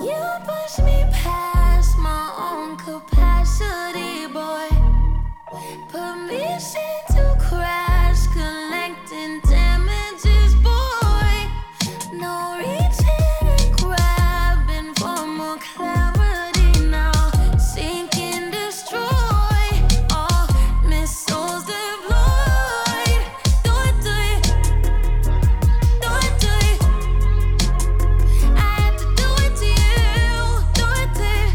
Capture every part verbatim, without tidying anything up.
You push me past my own capacity, boy. Permission to crash, collecting damages, boy. No reaching and grabbing for more clarity now. Sink and destroy, all missiles deployed. Do it, do it, do it, do it. I had to do it to you, do it to you.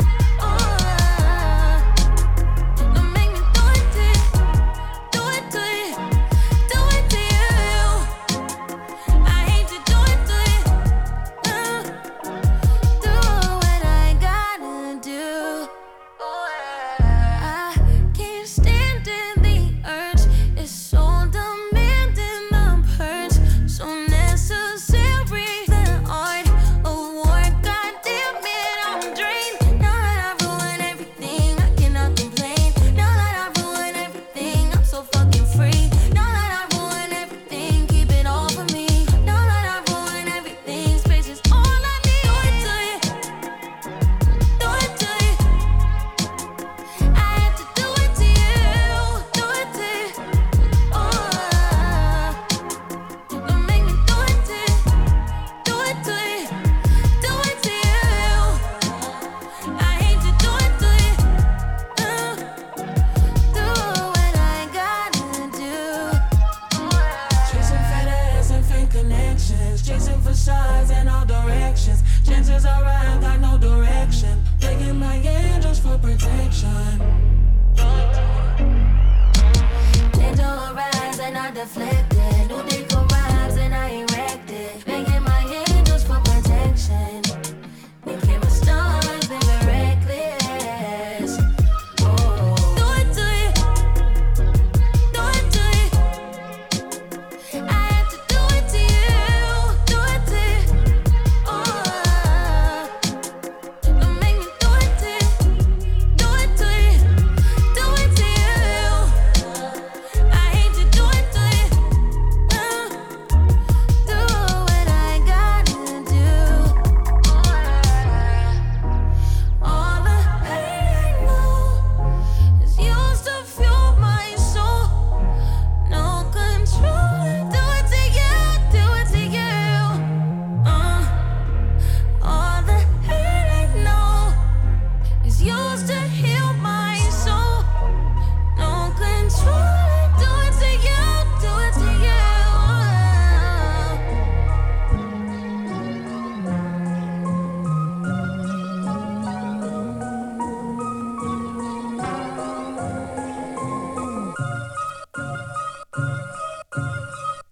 Oh, don't make me do it to you, do it to you, do it to you. I hate to do it to you. Uh, do what I gotta do. I can't stand it, the urge is so demanding, the purge so necessary. The art of war, goddamn it, I'm drained. Now that I've ruined everything, I cannot complain. Now that I've ruined everything, I'm so fucking free. Now that I've ruined everything, keep it all for me. Now that I've ruined everything, space is all I need. Do it to you, do it to you. I had to do it to you, do it to you. Oh, don't make me do it to you, do it to you, do it to you. I hate to do it to you. Uh, do what I gotta do. Chasing fat ass and fake connections, chasing facades in all directions. Chances are I got no direction, begging my angels for protection.